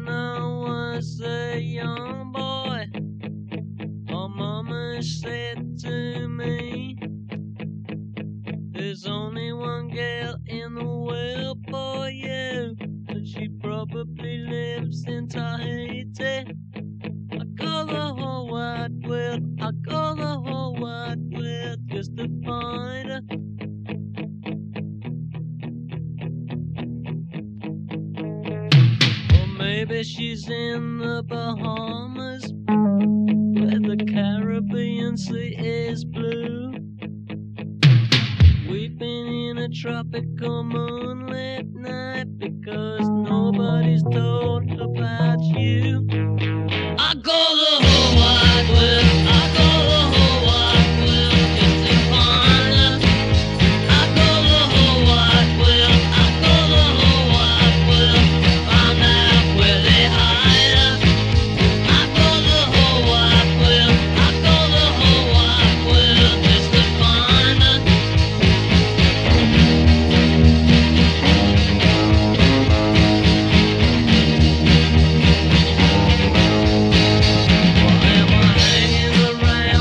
When I was a young boy, my mama said to me, there's only one girl in the world for you, and she probably lives in Tahiti. I call the whole wide world, I call the whole wide world just to find her. Or maybe she's in the Bahamas, where the Caribbean Sea is blue, weeping in a tropical moonlit night because nobody's told about you. I call the whole wide world, I call the whole wide world just to find her. I call the whole wide world, I call the whole wide world, find out where they hide her. I call the whole wide world, I call the whole wide world just to find her. Why am I hanging around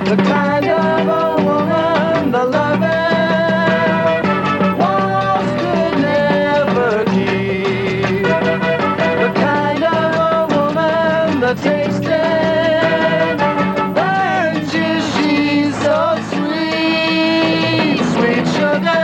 the kind of a woman the loving walls could never keep, the kind of a woman the tasting urges, she's so sweet, sweet sugar.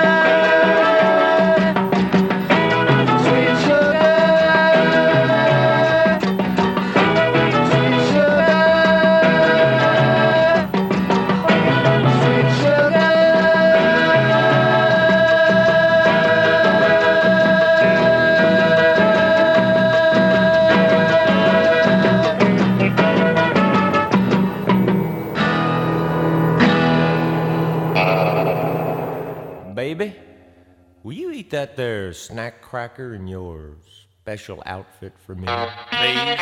Baby, will you eat that there snack cracker in your special outfit for me, please?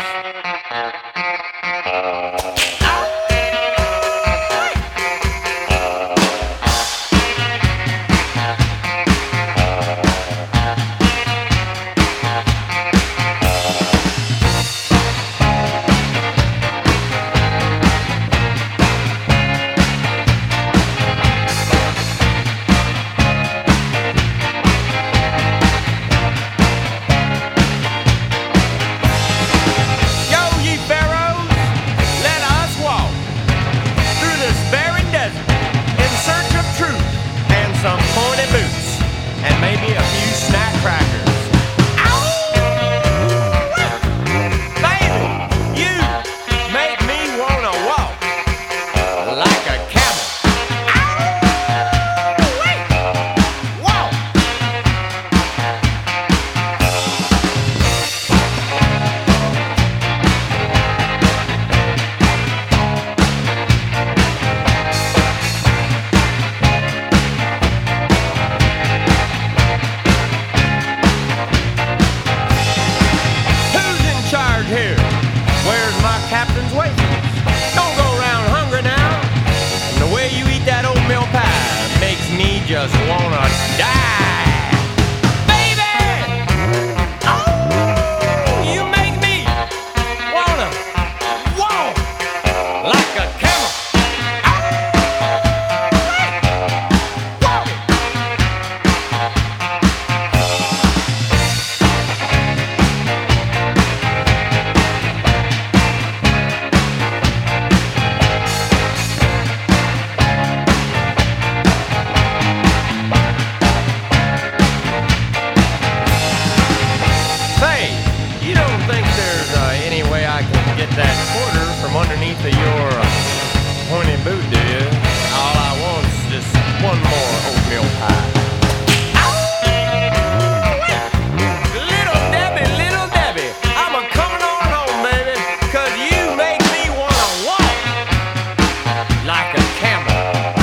Just wanna die, baby. Oh, you make me wanna walk like a camel. That quarter from underneath of your pointy boot, do you? All I want's just one more oatmeal pie. Little Debbie, I'm a coming on home, baby, 'cause you make me wanna walk like a camel.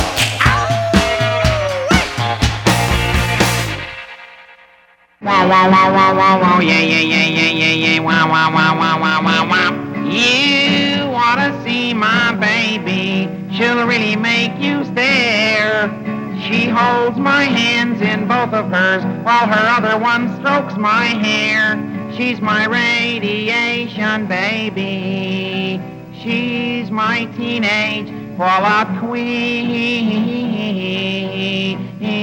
Wow, wow, wow, wow, wow, wow, yeah, yeah, yeah, yeah, yeah, yeah, wow, wow, wow, wow, wow, wow, wow. You wanna see my baby, she'll really make you stare. She holds my hands in both of hers, while her other one strokes my hair. She's my radiation baby, she's my teenage fallout queen.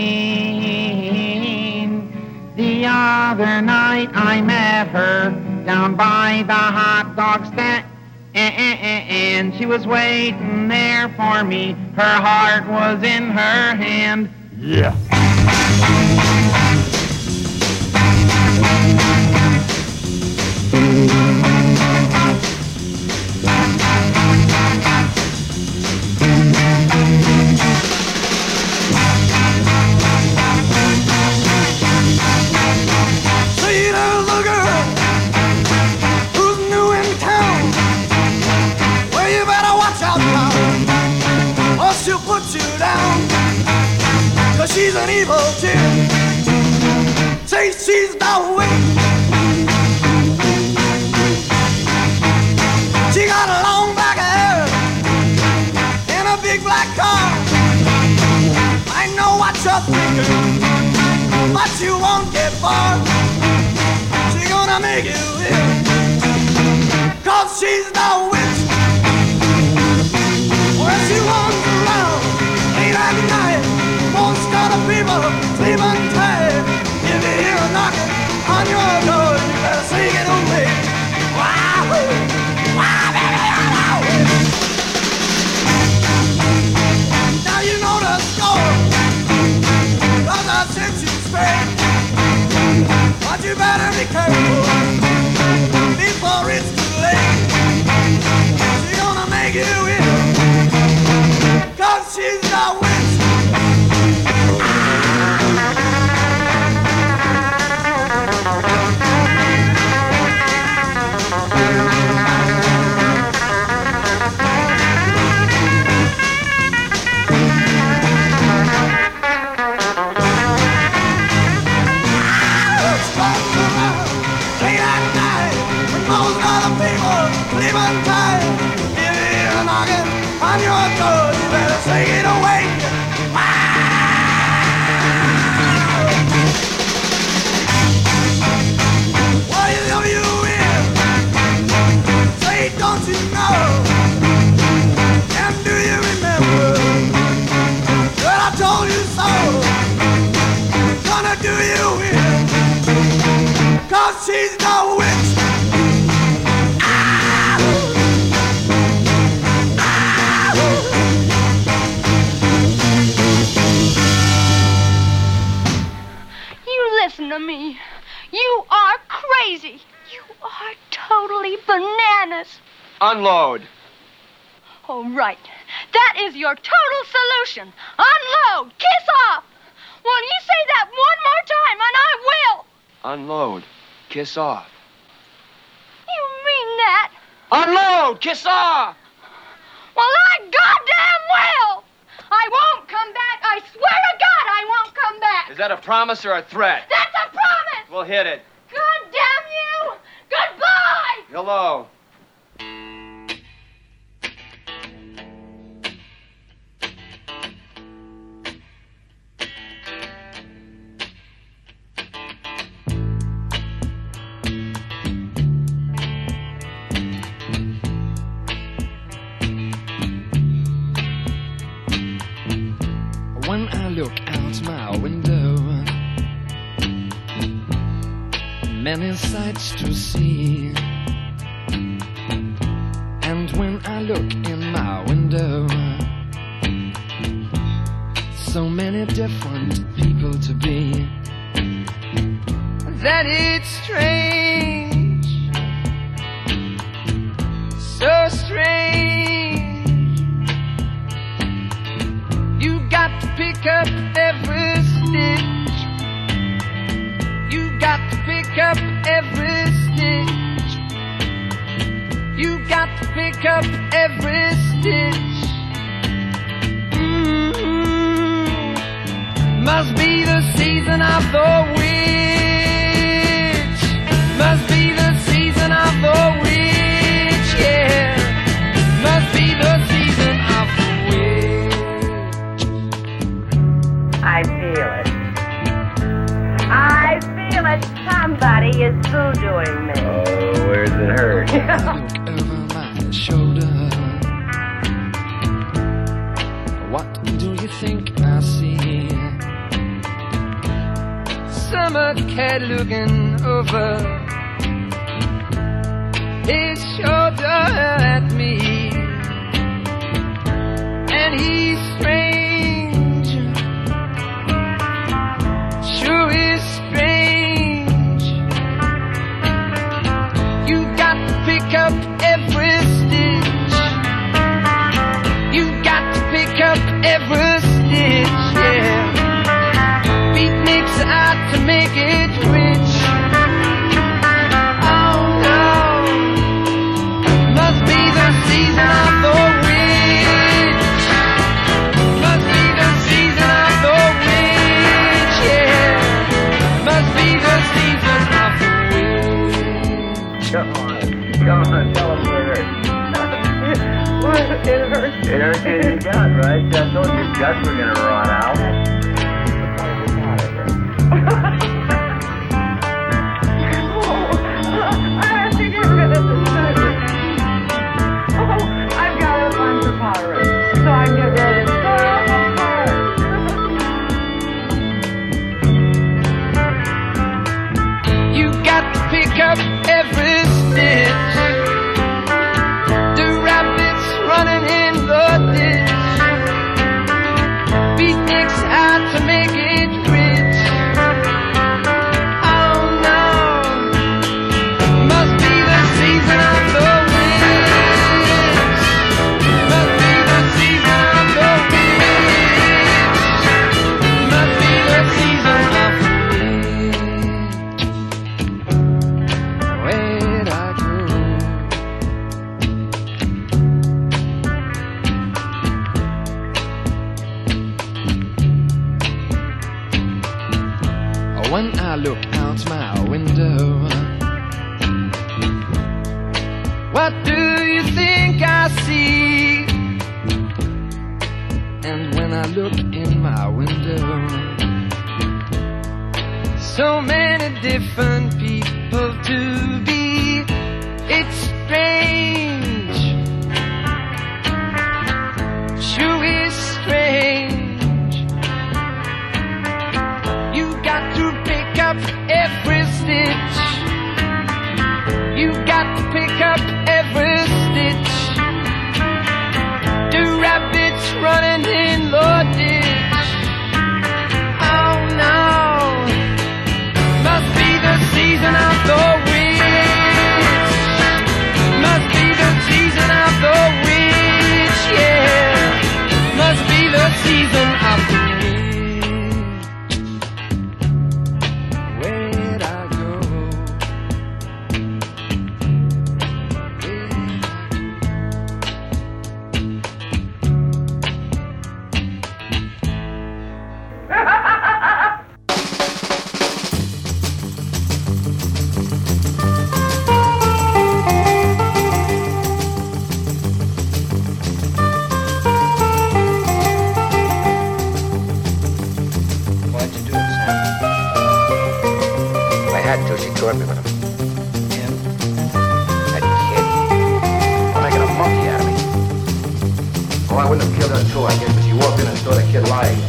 The other night I met her down by the hot dog stand, and she was waiting there for me. Her heart was in her hand. Yeah. She's an evil chick. Say she's the witch. She got a long black hair and a big black car. I know what you're thinking, but you won't get far. She's gonna make you ill, 'cause she's the witch. Well, she won't. you in, 'cause she's the witch. Late at night, when most other people leave on time, if you're knocking on your door, you better take it away. What is of you in? Say, don't you know? And do you remember that I told you so? Gonna do you in, 'cause she's no witch. You listen to me. You are crazy. You are totally bananas. Unload. All right. That is your total solution. Unload. Kiss off. Well, you say that one more time, and I will. Unload. Kiss off. You mean that? Unload! Kiss off! Well, I goddamn will. I won't come back. I swear to God I won't come back. Is that a promise or a threat? That's a promise. We'll hit it. God damn you. Goodbye. Hello. When I look out my window, many sights to see. And when I look in my window, so many different people to be, that it's strange, so strange. You got to pick up every stitch. You got to pick up every stitch. You got to pick up every stitch. Must be the season of the witch. Must be the season of the witch, yeah. Must be the season of the witch. I feel it. I feel it. Somebody is voodooing me. Oh, where's it hurt? I look over my shoulder. What do you think I see? Summer cat looking over his shoulder at me, and he's strange. Sure is strange. You got to pick up every stitch. You got to pick up every stitch, yeah. Beatniks out to make it rich. Oh no, must be the season of the witch. Must be the season of the witch, yeah. Must be the season of the witch. Come on, tell him where it hurts. It hurts. It hurts in your gut, right? I told you your guts were gonna rot out. I think you're gonna decide. Oh, I've got a bunch of powder, so I can get ready to fall apart. You got to pick up every stitch. The rabbits running in the ditch. Beatniks out to make it rich. when I look out my window. What do you think I see? And when I look in my window, so many different people to be. It's strange, sure is strange. You got to pick up every stitch. You got to pick up every stitch. Two rabbits running in the ditch. Oh no, must be the season of the witch. Must be the season of the witch, yeah. Must be the season of the witch. Where'd I go? Why'd you do it, Sam? I had to. She threw me with him. Him? That kid. They're making a monkey out of me. Oh, I wouldn't have killed her too, I guess, but she walked in and saw the kid lying.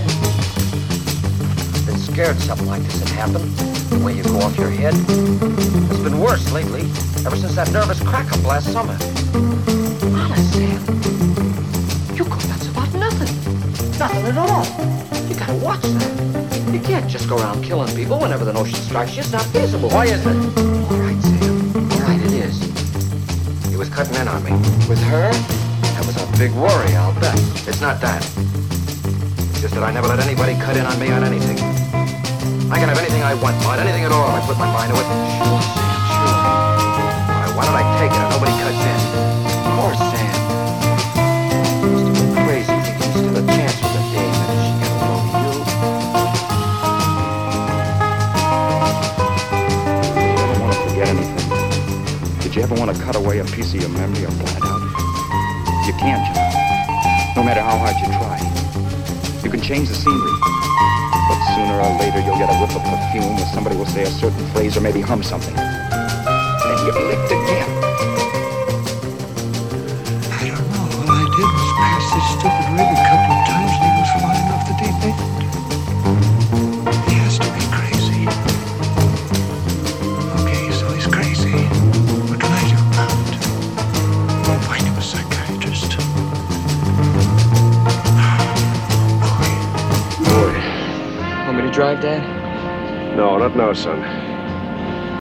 Been scared something like this had happened. The way you go off your head. It's been worse lately. Ever since that nervous crack-up last summer. Honest, Sam. You go nuts about nothing. Nothing at all. You gotta watch that. You can't just go around killing people whenever the notion strikes you. It's not feasible. Why is it? All right, Sam. All right, it is. He was cutting in on me. With her? That was a big worry, I'll bet. It's not that. It's just that I never let anybody cut in on me on anything. I can have anything I want, Maud, anything at all if I put my mind to it. Sure, Sam, sure. All right, why don't I take it and nobody cuts in? Of course, Sam. You must have been crazy thinking you stood a chance with a dame and she got a hold of you. Did you ever want to forget anything? Did you ever want to cut away a piece of your memory or blot out? You can't, you know. No matter how hard you try. You can change the scenery. But sooner or later you'll get a whiff of perfume or somebody will say a certain phrase or maybe hum something. And you're licked again. I don't know. All I did was pass this stupid rig a couple of times and he was flying off the deep end. He has to be crazy. Okay, so he's crazy. What can I do about it? I'll find him a psychiatrist. Boy. Want me to drive, Dad? No, not now, son.